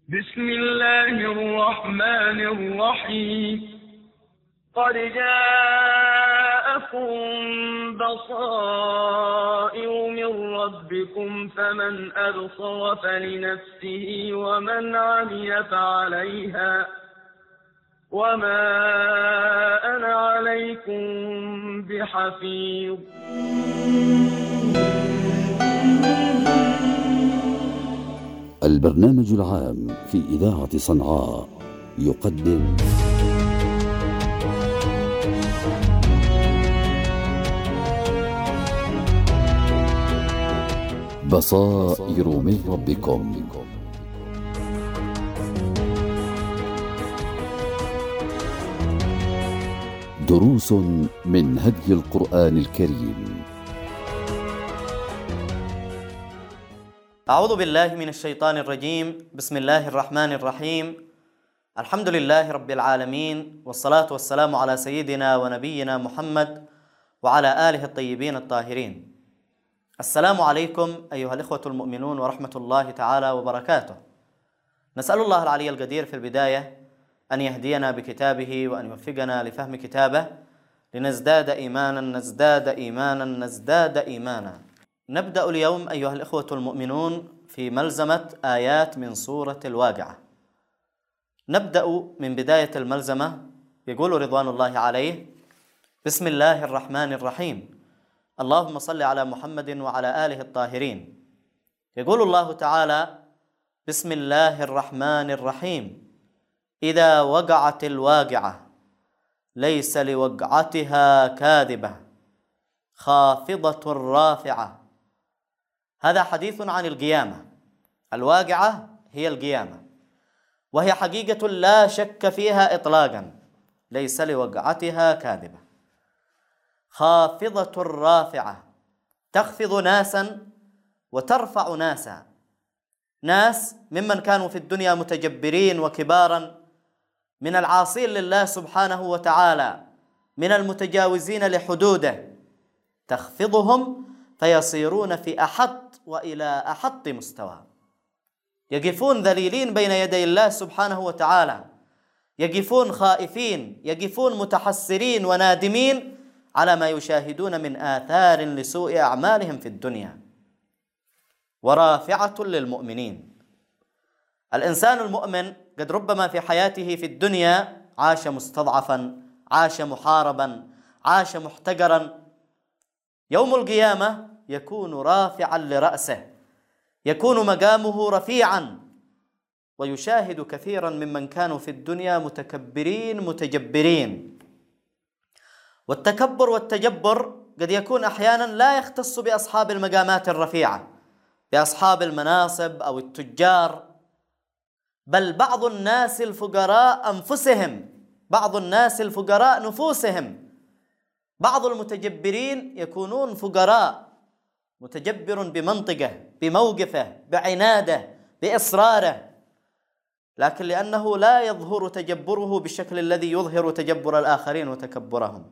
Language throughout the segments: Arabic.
بسم الله الرحمن الرحيم. قد جاءكم بصائر من ربكم فمن أبصر فلنفسه ومن عمي فعليها وما أنا عليكم بحفيظ. البرنامج العام في إذاعة صنعاء يقدم بصائر من ربكم. دروس من هدي القرآن الكريم. أعوذ بالله من الشيطان الرجيم. بسم الله الرحمن الرحيم. الحمد لله رب العالمين، والصلاة والسلام على سيدنا ونبينا محمد وعلى آله الطيبين الطاهرين. السلام عليكم أيها الإخوة المؤمنون ورحمة الله تعالى وبركاته. نسأل الله العلي القدير في البداية أن يهدينا بكتابه وأن يوفقنا لفهم كتابه لنزداد إيمانا نزداد إيمانا. نبدأ اليوم أيها الإخوة المؤمنون في ملزمة آيات من سورة الواقعة. نبدأ من بداية الملزمة. يقول رضوان الله عليه: بسم الله الرحمن الرحيم، اللهم صل على محمد وعلى آله الطاهرين. يقول الله تعالى: بسم الله الرحمن الرحيم، إذا وقعت الواقعة ليس لوقعتها كاذبة خافضة رافعة. هذا حديث عن القيامة. الواقعة هي القيامة، وهي حقيقة لا شك فيها إطلاقا، ليس لوقعتها كاذبة. خافضة رافعة، تخفض ناسا وترفع ناسا. ناس ممن كانوا في الدنيا متجبرين وكبارا، من العاصين لله سبحانه وتعالى، من المتجاوزين لحدوده، تخفضهم فيصيرون في أحط وإلى أحط مستوى، يقفون ذليلين بين يدي الله سبحانه وتعالى، يقفون خائفين، يقفون متحسرين ونادمين على ما يشاهدون من آثار لسوء أعمالهم في الدنيا. ورافعة للمؤمنين. الإنسان المؤمن قد ربما في حياته في الدنيا عاش مستضعفا، عاش محاربا، عاش محتقرا. يوم القيامة يكون رافعا لرأسه، يكون مقامه رفيعا، ويشاهد كثيرا ممن كانوا في الدنيا متكبرين متجبرين. والتكبر والتجبر قد يكون أحيانا لا يختص بأصحاب المقامات الرفيعة، بأصحاب المناصب أو التجار، بل بعض الناس الفقراء أنفسهم، بعض الناس الفقراء نفوسهم. بعض المتجبرين يكونون فقراء، متجبر بمنطقه، بموقفه، بعناده، بإصراره، لكن لأنه لا يظهر تجبره بالشكل الذي يظهر تجبر الآخرين وتكبرهم.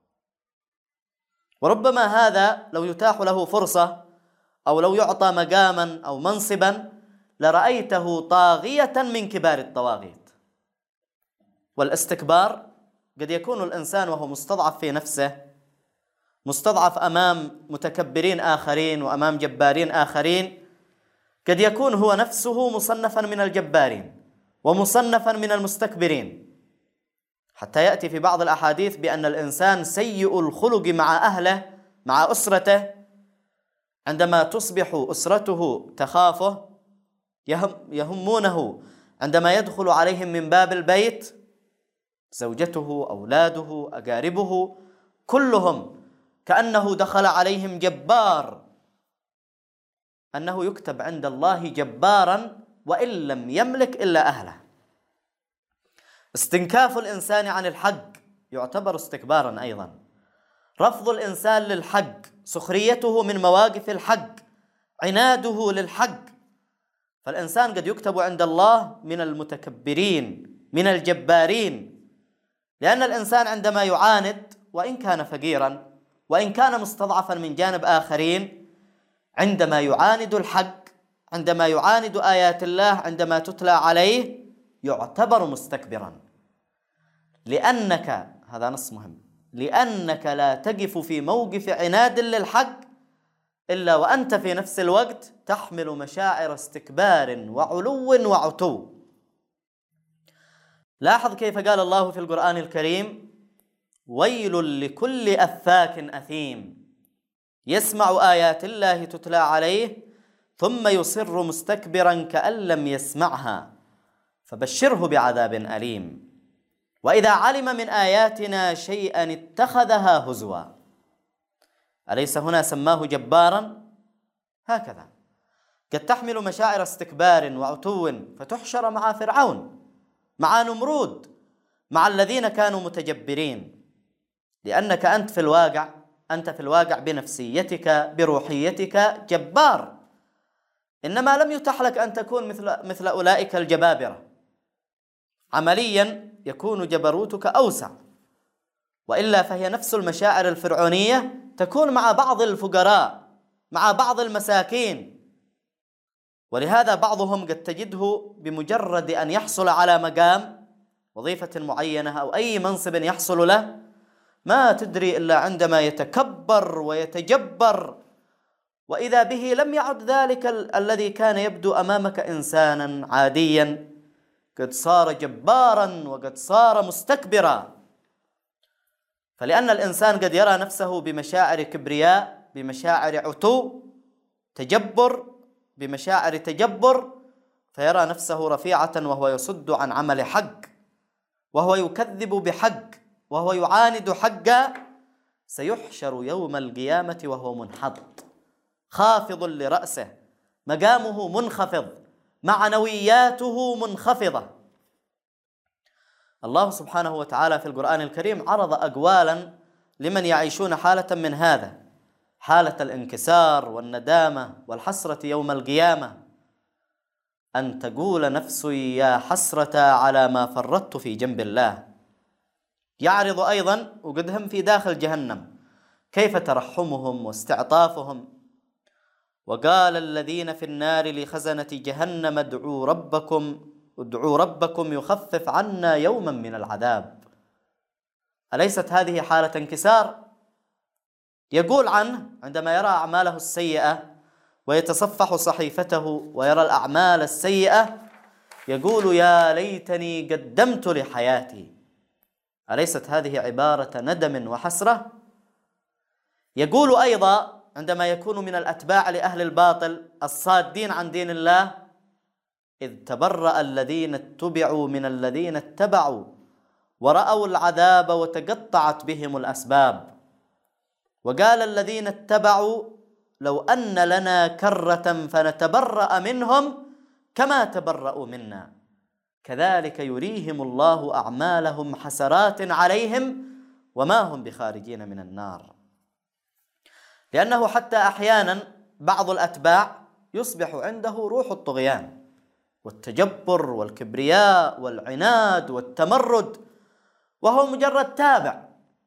وربما هذا لو يتاح له فرصة أو لو يعطى مقاما أو منصبا لرأيته طاغية من كبار الطواغيت. والاستكبار قد يكون الإنسان وهو مستضعف في نفسه، مستضعف أمام متكبرين آخرين وأمام جبارين آخرين، قد يكون هو نفسه مصنفا من الجبارين ومصنفا من المستكبرين، حتى يأتي في بعض الأحاديث بأن الإنسان سيء الخلق مع أهله، مع أسرته. عندما تصبح أسرته تخافه، يهمونه عندما يدخل عليهم من باب البيت، زوجته، أولاده، أقاربه، كلهم كأنه دخل عليهم جبار، أنه يكتب عند الله جبارا وإن لم يملك إلا أهله. استنكاف الإنسان عن الحق يعتبر استكبارا أيضا. رفض الإنسان للحق، سخريته من مواقف الحق، عناده للحق. فالإنسان قد يكتب عند الله من المتكبرين، من الجبارين، لأن الإنسان عندما يعاند وإن كان فقيرا وإن كان مستضعفا من جانب آخرين، عندما يعاند الحق عندما يعاند آيات الله عندما تتلى عليه يعتبر مستكبرا، لأنك، هذا نص مهم، لأنك لا تقف في موقف عناد للحق إلا وأنت في نفس الوقت تحمل مشاعر استكبار وعلو وعتو. لاحظ كيف قال الله في القرآن الكريم: ويل لكل أفاك أثيم يسمع آيات الله تتلى عليه ثم يصر مستكبرا كأن لم يسمعها فبشره بعذاب أليم. وإذا علم من آياتنا شيئا اتخذها هزوا. أليس هنا سماه جبارا؟ هكذا قد تحمل مشاعر استكبار وعتو فتحشر مع فرعون، مع نمرود، مع الذين كانوا متجبرين، لأنك أنت في الواقع بنفسيتك بروحيتك جبار، إنما لم يتح لك أن تكون مثل أولئك الجبابرة. عمليا يكون جبروتك أوسع، وإلا فهي نفس المشاعر الفرعونية تكون مع بعض الفقراء، مع بعض المساكين. ولهذا بعضهم قد تجده بمجرد أن يحصل على مقام وظيفة معينة أو أي منصب يحصل له ما تدري إلا عندما يتكبر ويتجبر، وإذا به لم يعد ذلك الذي كان يبدو أمامك إنسانا عاديا، قد صار جبارا وقد صار مستكبرا. فلأن الإنسان قد يرى نفسه بمشاعر كبرياء، بمشاعر عتو، تجبر، بمشاعر تجبر، فيرى نفسه رفيعة وهو يصد عن عمل حق، وهو يكذب بحق، وهو يعاند حقا، سيحشر يوم القيامة وهو منحط خافض لرأسه، مقامه منخفض، معنوياته منخفضة. الله سبحانه وتعالى في القرآن الكريم عرض أقوالا لمن يعيشون حالة من هذا، حالة الانكسار والندامة والحسرة يوم القيامة، أن تقول نفسي يا حسرة على ما فرطت في جنب الله. يعرض أيضا وقدهم في داخل جهنم كيف ترحمهم واستعطافهم. وقال الذين في النار لخزنة جهنم ادعوا ربكم يخفف عنا يوما من العذاب. أليست هذه حالة انكسار؟ يقول عنه عندما يرى أعماله السيئة ويتصفح صحيفته ويرى الأعمال السيئة يقول يا ليتني قدمت لحياتي. أليست هذه عبارة ندم وحسرة؟ يقول أيضا عندما يكون من الأتباع لأهل الباطل الصادين عن دين الله: إذ تبرأ الذين اتبعوا من الذين اتبعوا ورأوا العذاب وتقطعت بهم الأسباب. وقال الذين اتبعوا لو أن لنا كرة فنتبرأ منهم كما تبرأوا منا كذلك يريهم الله أعمالهم حسرات عليهم وما هم بخارجين من النار. لأنه حتى أحيانا بعض الأتباع يصبح عنده روح الطغيان والتجبر والكبرياء والعناد والتمرد، وهو مجرد تابع،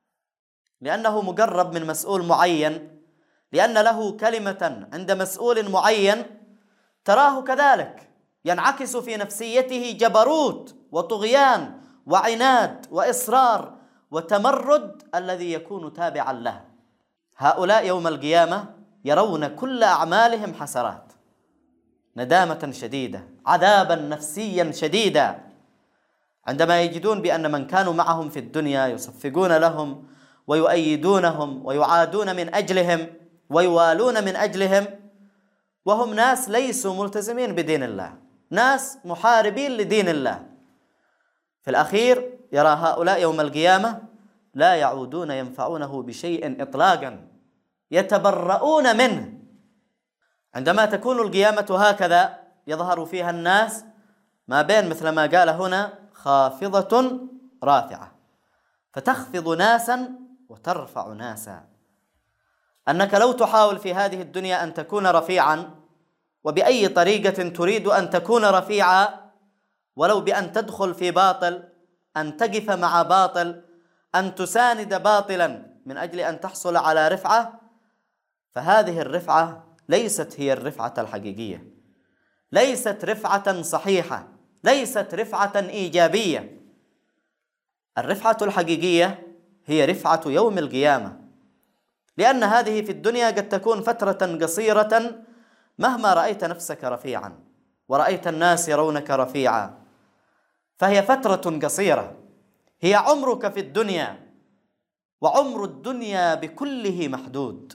لأنه مقرب من مسؤول معين، لأن له كلمة عند مسؤول معين تراه كذلك ينعكس في نفسيته جبروت وطغيان وعناد وإصرار وتمرد الذي يكون تابعا له. هؤلاء يوم القيامة يرون كل أعمالهم حسرات، ندامة شديدة، عذابا نفسيا شديدا، عندما يجدون بأن من كانوا معهم في الدنيا يصفقون لهم ويؤيدونهم ويعادون من أجلهم ويوالون من أجلهم، وهم ناس ليسوا ملتزمين بدين الله، ناس محاربين لدين الله. في الأخير يرى هؤلاء يوم القيامة لا يعودون ينفعونه بشيء إطلاقا، يتبرؤون منه. عندما تكون القيامة هكذا يظهر فيها الناس ما بين مثل ما قال هنا خافضة رافعة، فتخفض ناسا وترفع ناسا. أنك لو تحاول في هذه الدنيا أن تكون رفيعا، وبأي طريقة تريد أن تكون رفيعا، ولو بأن تدخل في باطل، أن تقف مع باطل، أن تساند باطلا من أجل أن تحصل على رفعة، فهذه الرفعة ليست هي الرفعة الحقيقية، ليست رفعة صحيحة، ليست رفعة إيجابية. الرفعة الحقيقية هي رفعة يوم القيامة، لأن هذه في الدنيا قد تكون فترة قصيرة مهما رأيت نفسك رفيعا ورأيت الناس يرونك رفيعا، فهي فترة قصيرة، هي عمرك في الدنيا، وعمر الدنيا بكله محدود.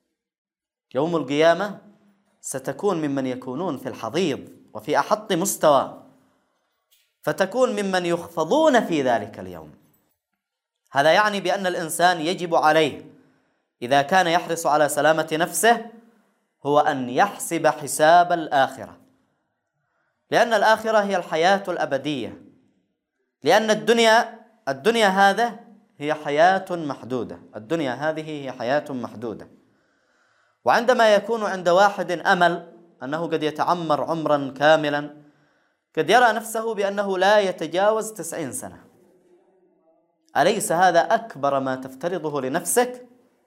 يوم القيامة ستكون ممن يكونون في الحضيض وفي أحط مستوى، فتكون ممن يخفضون في ذلك اليوم. هذا يعني بأن الإنسان يجب عليه إذا كان يحرص على سلامة نفسه هو أن يحسب حساب الآخرة، لأن الآخرة هي الحياة الأبدية، لأن الدنيا هذا هي حياة محدودة، الدنيا هذه هي حياة محدودة. وعندما يكون عند واحد أمل أنه قد يتعمر عمرا كاملا، قد يرى نفسه بأنه لا يتجاوز 90 سنة. أليس هذا أكبر ما تفترضه لنفسك؟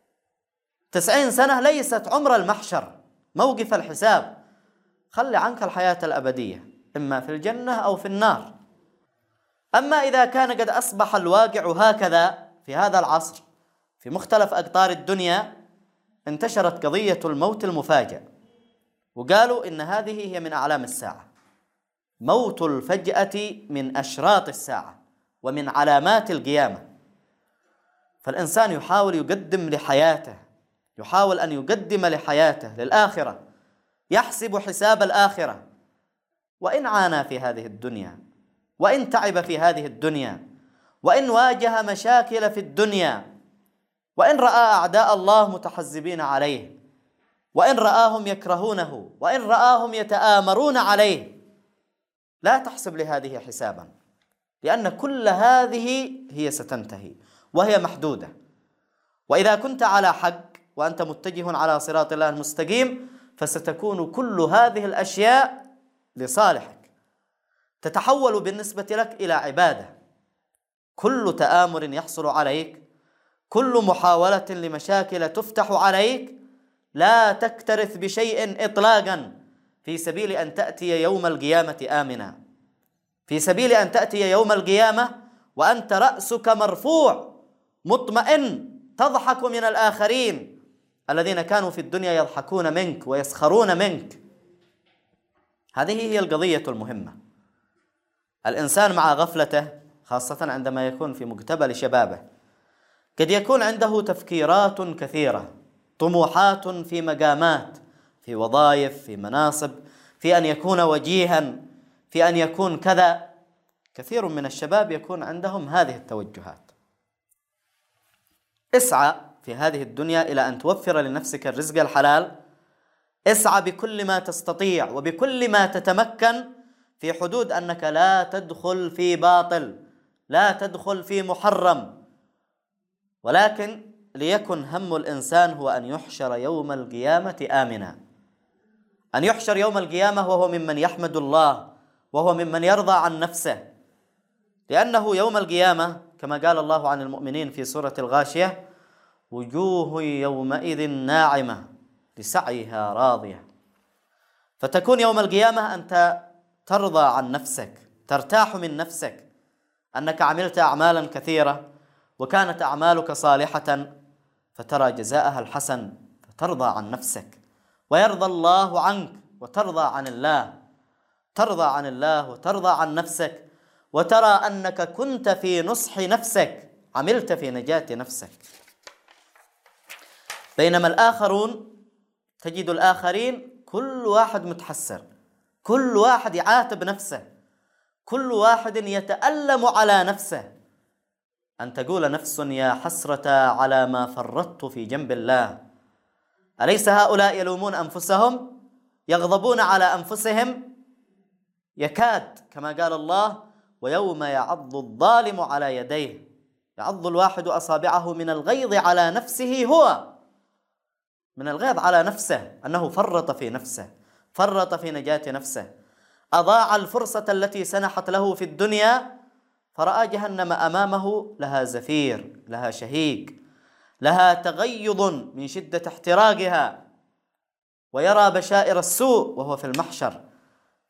90 سنة ليست عمر المحشر، موقف الحساب. خلي عنك الحياة الأبدية، إما في الجنة أو في النار. أما إذا كان قد أصبح الواقع هكذا في هذا العصر، في مختلف أقطار الدنيا انتشرت قضية الموت المفاجئ، وقالوا إن هذه هي من أعلام الساعة. موت الفجأة من أشراط الساعة ومن علامات القيامة. فالإنسان يحاول يقدم لحياته، يحاول أن يقدم لحياته للآخرة، يحسب حساب الآخرة، وإن عانى في هذه الدنيا، وإن تعب في هذه الدنيا، وإن واجه مشاكل في الدنيا، وإن رأى أعداء الله متحزبين عليه، وإن رآهم يكرهونه، وإن رآهم يتآمرون عليه، لا تحسب لهذه حسابا، لأن كل هذه هي ستنتهي وهي محدودة. وإذا كنت على حق وأنت متجه على صراط الله المستقيم، فستكون كل هذه الأشياء لصالحك، تتحول بالنسبة لك إلى عبادة. كل تآمر يحصل عليك، كل محاولة لمشاكل تفتح عليك، لا تكترث بشيء إطلاقا في سبيل أن تأتي يوم القيامة آمنا، في سبيل أن تأتي يوم القيامة وأنت رأسك مرفوع مطمئن، تضحك من الآخرين الذين كانوا في الدنيا يضحكون منك ويسخرون منك. هذه هي القضية المهمة. الإنسان مع غفلته، خاصة عندما يكون في مقتبل شبابه، قد يكون عنده تفكيرات كثيرة، طموحات في مقامات، في وظائف، في مناصب، في أن يكون وجيها، في أن يكون كذا. كثير من الشباب يكون عندهم هذه التوجهات. اسعى في هذه الدنيا إلى أن توفر لنفسك الرزق الحلال، اسعى بكل ما تستطيع وبكل ما تتمكن، في حدود أنك لا تدخل في باطل، لا تدخل في محرم، ولكن ليكن هم الإنسان هو أن يحشر يوم القيامة آمنا، أن يحشر يوم القيامة وهو ممن يحمد الله، وهو ممن يرضى عن نفسه. لأنه يوم القيامة كما قال الله عن المؤمنين في سورة الغاشية: وجوه يومئذ ناعمة لسعيها راضية. فتكون يوم القيامة أنت ترضى عن نفسك، ترتاح من نفسك، أنك عملت أعمالا كثيرة وكانت أعمالك صالحة، فترى جزاءها الحسن، فترضى عن نفسك، ويرضى الله عنك، وترضى عن الله، ترضى عن الله وترضى عن نفسك، وترى أنك كنت في نصح نفسك، عملت في نجاة نفسك. بينما الآخرون، تجد الآخرين كل واحد متحسر، كل واحد يعاتب نفسه، كل واحد يتألم على نفسه. أن تقول نفس يا حسرة على ما فرطت في جنب الله. أليس هؤلاء يلومون أنفسهم، يغضبون على أنفسهم؟ يكاد كما قال الله: ويوم يعض الظالم على يديه. يعض الواحد أصابعه من الغيظ على نفسه، هو من الغيظ على نفسه، أنه فرط في نفسه، فرط في نجاة نفسه، أضاع الفرصة التي سنحت له في الدنيا، فرأى جهنم أمامه لها زفير، لها شهيق، لها تغيظ من شدة احتراقها، ويرى بشائر السوء وهو في المحشر.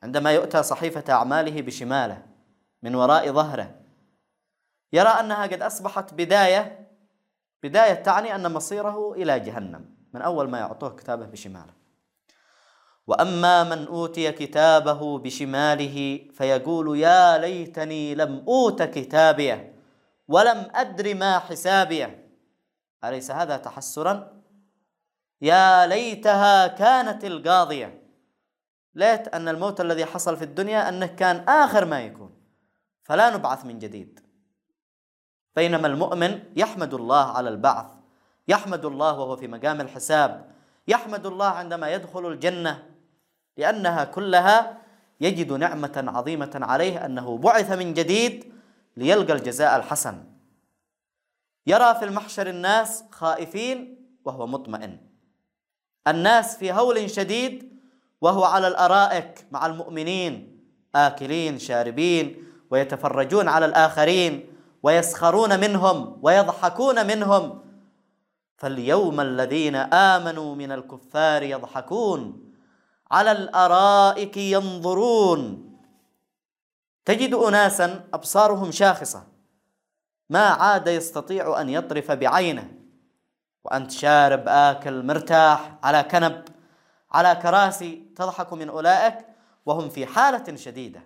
عندما يؤتى صحيفة أعماله بشماله من وراء ظهره يرى أنها قد أصبحت بداية تعني أن مصيره إلى جهنم من أول ما يعطوه كتابه بشماله. وأما من أوتي كتابه بشماله فيقول يا ليتني لم أوت كتابيه ولم أدر ما حسابيه. أليس هذا تحسرا؟ يا ليتها كانت القاضية. ليت أن الموت الذي حصل في الدنيا أنه كان آخر ما يكون، فلا نبعث من جديد. بينما المؤمن يحمد الله على البعث، يحمد الله وهو في مقام الحساب، يحمد الله عندما يدخل الجنة، لأنها كلها يجد نعمة عظيمة عليه أنه بعث من جديد ليلقى الجزاء الحسن. يرى في المحشر الناس خائفين وهو مطمئن، الناس في هول شديد وهو على الأرائك مع المؤمنين آكلين شاربين ويتفرجون على الآخرين ويسخرون منهم ويضحكون منهم. فاليوم الذين آمنوا من الكفار يضحكون على الأرائك ينظرون. تجد أناسا أبصارهم شاخصة ما عاد يستطيع أن يطرف بعينه، وأنت شارب آكل مرتاح على كنب على كراسي، تضحك من أولئك وهم في حالة شديدة.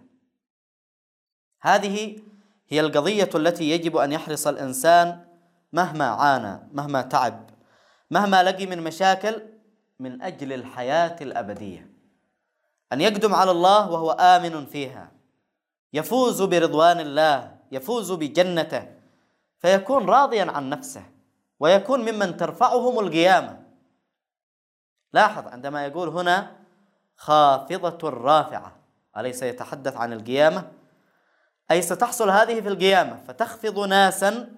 هذه هي القضية التي يجب أن يحرص الإنسان مهما عانى، مهما تعب، مهما لقي من مشاكل، من أجل الحياة الأبدية، أن يقدم على الله وهو آمن فيها، يفوز برضوان الله، يفوز بجنته، فيكون راضيا عن نفسه ويكون ممن ترفعهم القيامة. لاحظ عندما يقول هنا خافضة رافعة، أليس يتحدث عن القيامة؟ أي ستحصل هذه في القيامة، فتخفض ناسا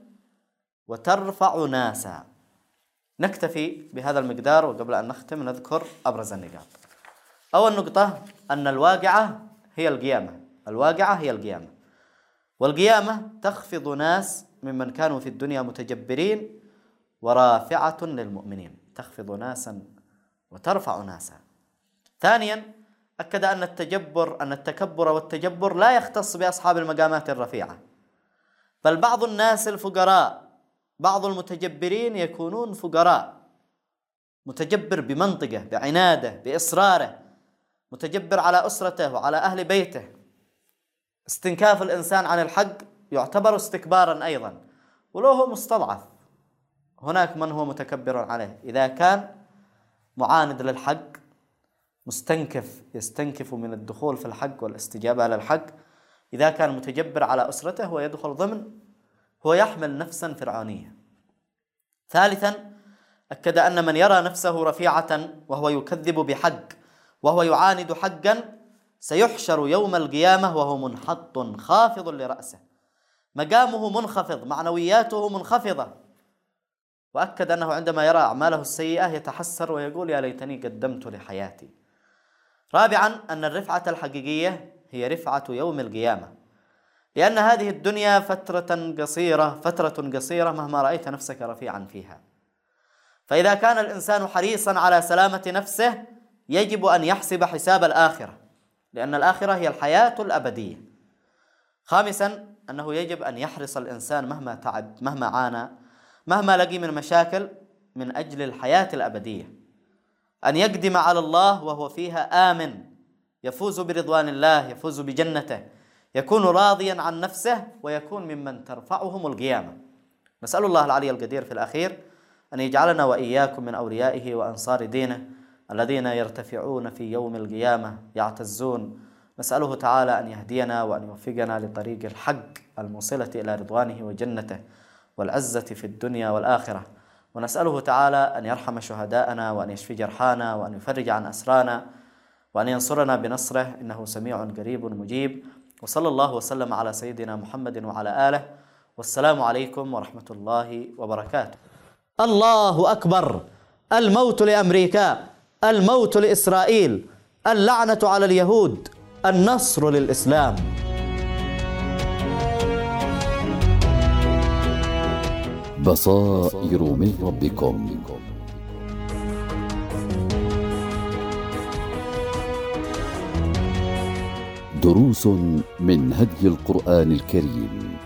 وترفع ناسا. نكتفي بهذا المقدار، وقبل أن نختم نذكر أبرز النقاط. أول نقطة أن الواقعة هي القيامة، الواقعة هي القيامة، والقيامة تخفض ناس ممن كانوا في الدنيا متجبرين ورافعة للمؤمنين، تخفض ناسا وترفع ناسا. ثانيا أكد أن التكبر والتجبر لا يختص بأصحاب المقامات الرفيعة، بل بعض الناس الفقراء، بعض المتجبرين يكونون فقراء، متجبر بمنطقه، بعناده، بإصراره، متجبر على أسرته وعلى أهل بيته. استنكاف الإنسان عن الحق يعتبر استكبارا أيضا، ولو هو مستضعف. هناك من هو متكبر عليه إذا كان معاند للحق، مستنكف، يستنكف من الدخول في الحق والاستجابة على الحق. إذا كان متجبر على أسرته هو يدخل ضمن، هو يحمل نفسا فرعونية. ثالثا أكد أن من يرى نفسه رفيعة وهو يكذب بحق وهو يعاند حقا سيحشر يوم القيامة وهو منحط خافض لرأسه، مقامه منخفض، معنوياته منخفضة. وأكد أنه عندما يرى أعماله السيئة يتحسر ويقول يا ليتني قدمت لحياتي. رابعا أن الرفعة الحقيقية هي رفعة يوم القيامة، لأن هذه الدنيا فترة قصيرة مهما رأيت نفسك رفيعا فيها. فإذا كان الإنسان حريصا على سلامة نفسه يجب أن يحسب حساب الآخرة، لأن الآخرة هي الحياة الأبدية. خامسا أنه يجب أن يحرص الإنسان مهما تعب، مهما عانى، مهما لقي من مشاكل، من أجل الحياة الأبدية، أن يقدم على الله وهو فيها آمن، يفوز برضوان الله، يفوز بجنته، يكون راضيا عن نفسه، ويكون ممن ترفعهم القيامة. نسأل الله العلي القدير في الأخير أن يجعلنا وإياكم من أوليائه وأنصار دينه الذين يرتفعون في يوم القيامة يعتزون. نسأله تعالى أن يهدينا وأن يوفقنا لطريق الحق الموصلة إلى رضوانه وجنته والعزة في الدنيا والآخرة. ونسأله تعالى أن يرحم شهداءنا وأن يشفي جرحانا وأن يفرج عن أسرانا وأن ينصرنا بنصره، إنه سميع قريب مجيب. وصلى الله وسلم على سيدنا محمد وعلى آله، والسلام عليكم ورحمة الله وبركاته. الله أكبر. الموت لأمريكا، الموت لإسرائيل، اللعنة على اليهود، النصر للإسلام. بصائر من ربكم. دروس من هدي القرآن الكريم.